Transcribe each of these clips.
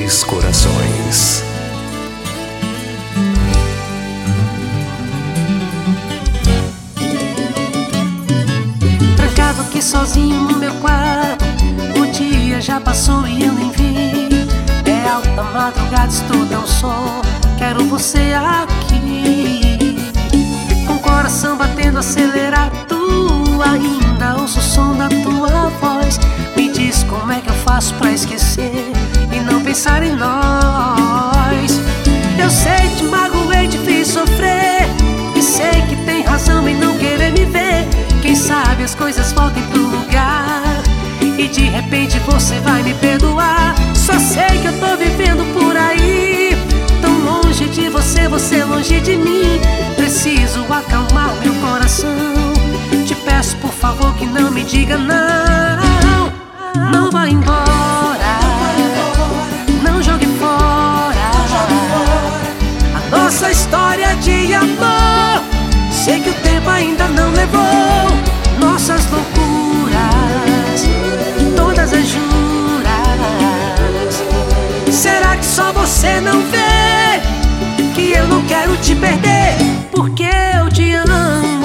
Dois Corações. Trancado aqui sozinho no meu quarto, o dia já passou e eu nem vi. É alta madrugada, estuda um som, quero você aqui. Com o coração batendo acelerado, ainda ouço o som da tua voz. Me diz como é que eu faço pra esquecer e não pensar em nós. Eu sei, te magoei, te fiz sofrer, e sei que tem razão em não querer me ver. Quem sabe as coisas voltem pro lugar e de repente você vai me perdoar. Só sei que eu tô vivendo por aí, tão longe de você, você longe de mim. Preciso acalmar meu coração, te peço por favor que não me diga não. Não vá embora, não jogue fora a nossa história de amor. Sei que o tempo ainda não levou nossas loucuras, todas as juras. Será que só você não vê que eu não quero te perder, porque eu te amo?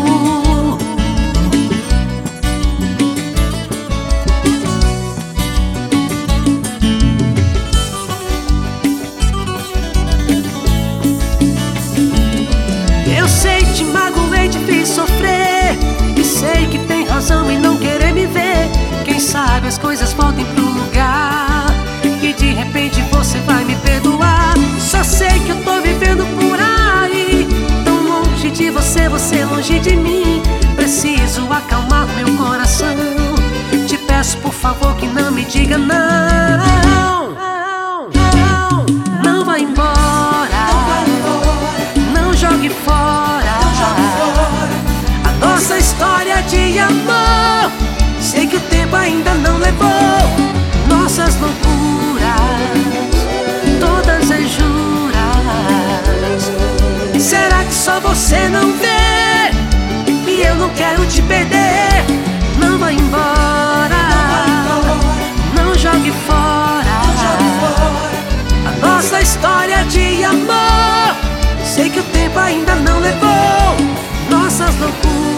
Eu sei, te magoei, te fiz sofrer, e sei que tem razão em não querer me ver. Quem sabe as coisas voltem pro lugar e de repente você vai me perdoar. Só sei que eu tô vivendo por aí, tão longe de você, você longe de mim. Preciso acalmar meu coração, te peço por favor que não me diga não. Não vá embora, não jogue fora a nossa história de amor. Sei que o tempo ainda não levou nossas loucuras, todas as juras. Será que só você não vê que eu não quero te perder? Não vá embora, não jogue fora a nossa história de amor. Sei que o tempo ainda não levou nossas loucuras,